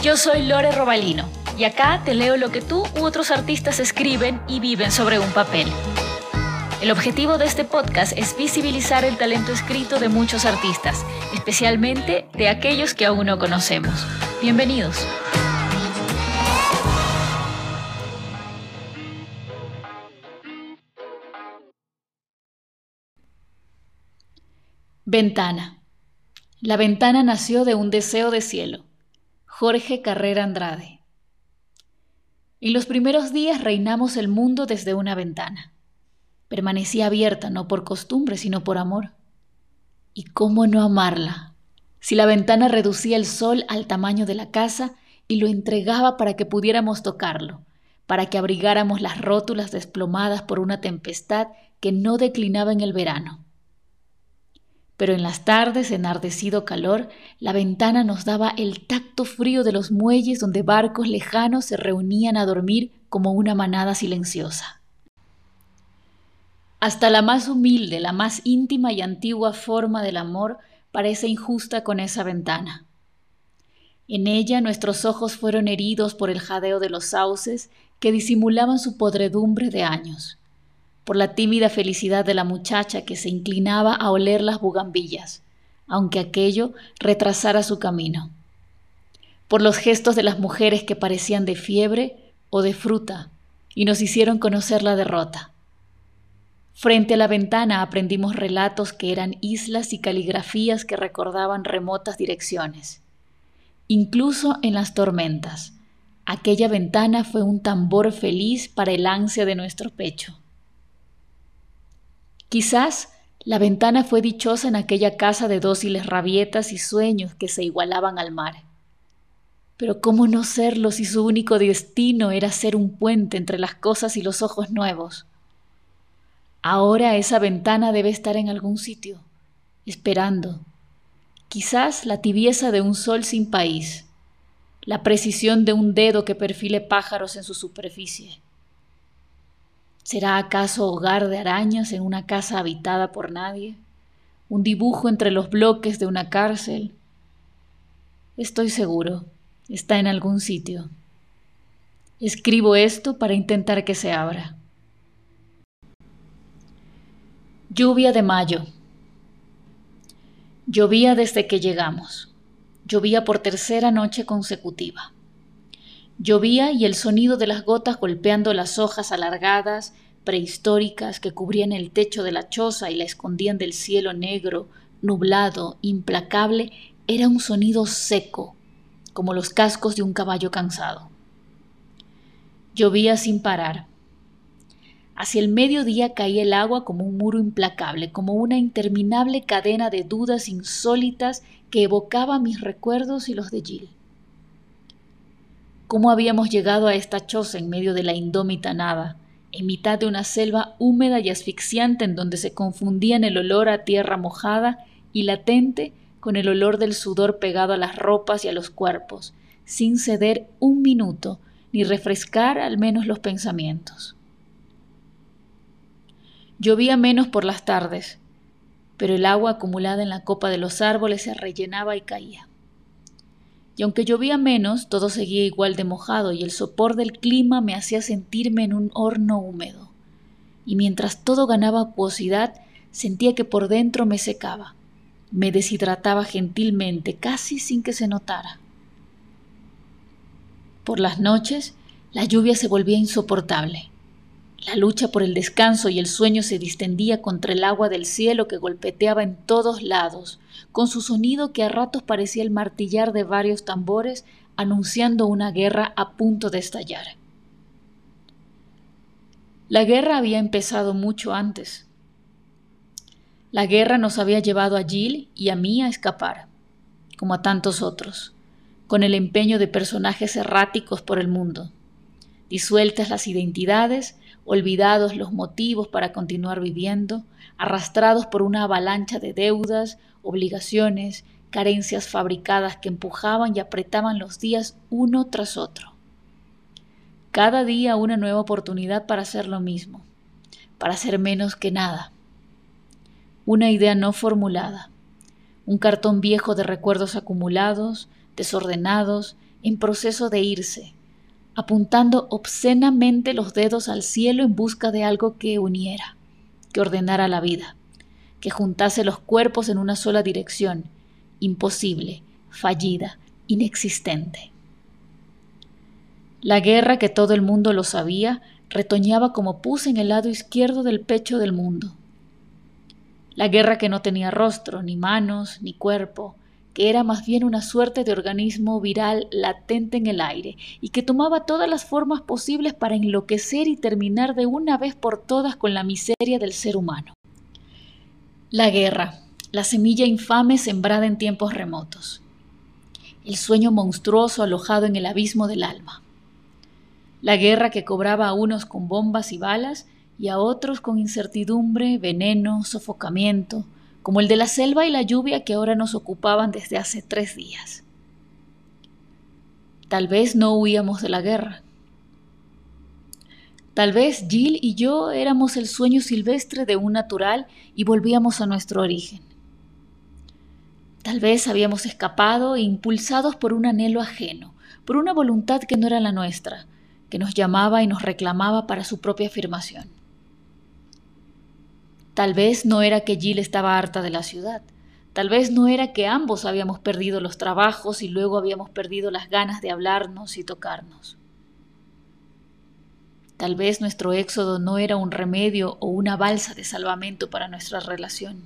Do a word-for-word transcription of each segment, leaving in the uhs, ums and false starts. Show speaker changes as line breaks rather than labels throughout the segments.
Yo soy Lore Robalino y acá te leo lo que tú u otros artistas escriben y viven sobre un papel. El objetivo de este podcast es visibilizar el talento escrito de muchos artistas, especialmente de aquellos que aún no conocemos. Bienvenidos. Ventana. La ventana nació de un deseo de cielo. Jorge Carrera Andrade. En los primeros días reinamos el mundo desde una ventana. Permanecía abierta no por costumbre, sino por amor. ¿Y cómo no amarla? Si la ventana reducía el sol al tamaño de la casa y lo entregaba para que pudiéramos tocarlo, para que abrigáramos las rótulas desplomadas por una tempestad que no declinaba en el verano. Pero en las tardes, enardecido calor, la ventana nos daba el tacto frío de los muelles donde barcos lejanos se reunían a dormir como una manada silenciosa. Hasta la más humilde, la más íntima y antigua forma del amor parece injusta con esa ventana. En ella nuestros ojos fueron heridos por el jadeo de los sauces que disimulaban su podredumbre de años, por la tímida felicidad de la muchacha que se inclinaba a oler las bugambillas, aunque aquello retrasara su camino, por los gestos de las mujeres que parecían de fiebre o de fruta y nos hicieron conocer la derrota. Frente a la ventana aprendimos relatos que eran islas y caligrafías que recordaban remotas direcciones. Incluso en las tormentas, aquella ventana fue un tambor feliz para el ansia de nuestro pecho. Quizás la ventana fue dichosa en aquella casa de dóciles rabietas y sueños que se igualaban al mar. Pero ¿cómo no serlo si su único destino era ser un puente entre las cosas y los ojos nuevos? Ahora esa ventana debe estar en algún sitio, esperando. Quizás la tibieza de un sol sin país, la precisión de un dedo que perfile pájaros en su superficie. ¿Será acaso hogar de arañas en una casa habitada por nadie? ¿Un dibujo entre los bloques de una cárcel? Estoy seguro, está en algún sitio. Escribo esto para intentar que se abra. Lluvia de mayo. Llovía desde que llegamos. Llovía por tercera noche consecutiva. Llovía y el sonido de las gotas golpeando las hojas alargadas, prehistóricas que cubrían el techo de la choza y la escondían del cielo negro, nublado, implacable, era un sonido seco, como los cascos de un caballo cansado. Llovía sin parar. Hacia el mediodía caía el agua como un muro implacable, como una interminable cadena de dudas insólitas que evocaba mis recuerdos y los de Jill. ¿Cómo habíamos llegado a esta choza en medio de la indómita nada, en mitad de una selva húmeda y asfixiante en donde se confundían el olor a tierra mojada y latente con el olor del sudor pegado a las ropas y a los cuerpos, sin ceder un minuto ni refrescar al menos los pensamientos? Llovía menos por las tardes, pero el agua acumulada en la copa de los árboles se rellenaba y caía. Y aunque llovía menos, todo seguía igual de mojado y el sopor del clima me hacía sentirme en un horno húmedo. Y mientras todo ganaba acuosidad, sentía que por dentro me secaba, me deshidrataba gentilmente, casi sin que se notara. Por las noches, la lluvia se volvía insoportable. La lucha por el descanso y el sueño se distendía contra el agua del cielo que golpeteaba en todos lados, con su sonido que a ratos parecía el martillar de varios tambores anunciando una guerra a punto de estallar. La guerra había empezado mucho antes. La guerra nos había llevado a Jill y a mí a escapar, como a tantos otros, con el empeño de personajes erráticos por el mundo, disueltas las identidades, olvidados los motivos para continuar viviendo, arrastrados por una avalancha de deudas, obligaciones, carencias fabricadas que empujaban y apretaban los días uno tras otro. Cada día una nueva oportunidad para hacer lo mismo, para hacer menos que nada. Una idea no formulada, un cartón viejo de recuerdos acumulados, desordenados, en proceso de irse, apuntando obscenamente los dedos al cielo en busca de algo que uniera, que ordenara la vida, que juntase los cuerpos en una sola dirección, imposible, fallida, inexistente. La guerra, que todo el mundo lo sabía, retoñaba como pus en el lado izquierdo del pecho del mundo. La guerra que no tenía rostro, ni manos, ni cuerpo, que era más bien una suerte de organismo viral latente en el aire y que tomaba todas las formas posibles para enloquecer y terminar de una vez por todas con la miseria del ser humano. La guerra, la semilla infame sembrada en tiempos remotos. El sueño monstruoso alojado en el abismo del alma. La guerra que cobraba a unos con bombas y balas y a otros con incertidumbre, veneno, sofocamiento, como el de la selva y la lluvia que ahora nos ocupaban desde hace tres días. Tal vez no huíamos de la guerra. Tal vez Jill y yo éramos el sueño silvestre de un natural y volvíamos a nuestro origen. Tal vez habíamos escapado impulsados por un anhelo ajeno, por una voluntad que no era la nuestra, que nos llamaba y nos reclamaba para su propia afirmación. Tal vez no era que Jill estaba harta de la ciudad. Tal vez no era que ambos habíamos perdido los trabajos y luego habíamos perdido las ganas de hablarnos y tocarnos. Tal vez nuestro éxodo no era un remedio o una balsa de salvamento para nuestra relación.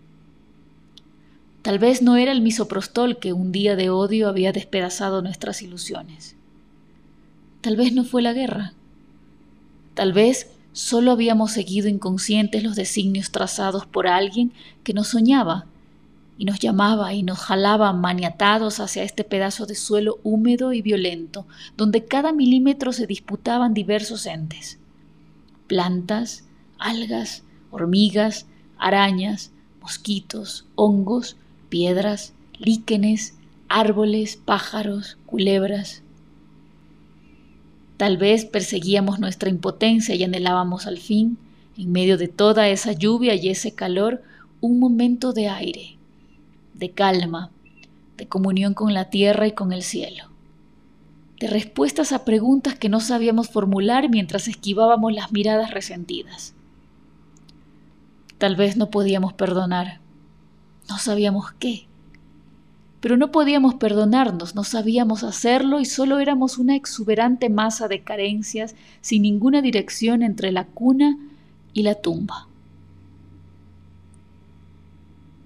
Tal vez no era el misoprostol que un día de odio había despedazado nuestras ilusiones. Tal vez no fue la guerra. Tal vez solo habíamos seguido inconscientes los designios trazados por alguien que nos soñaba y nos llamaba y nos jalaba maniatados hacia este pedazo de suelo húmedo y violento, donde cada milímetro se disputaban diversos entes. Plantas, algas, hormigas, arañas, mosquitos, hongos, piedras, líquenes, árboles, pájaros, culebras. Tal vez perseguíamos nuestra impotencia y anhelábamos al fin, en medio de toda esa lluvia y ese calor, un momento de aire, de calma, de comunión con la tierra y con el cielo, de respuestas a preguntas que no sabíamos formular mientras esquivábamos las miradas resentidas. Tal vez no podíamos perdonar, no sabíamos qué. Pero no podíamos perdonarnos, no sabíamos hacerlo y solo éramos una exuberante masa de carencias sin ninguna dirección entre la cuna y la tumba.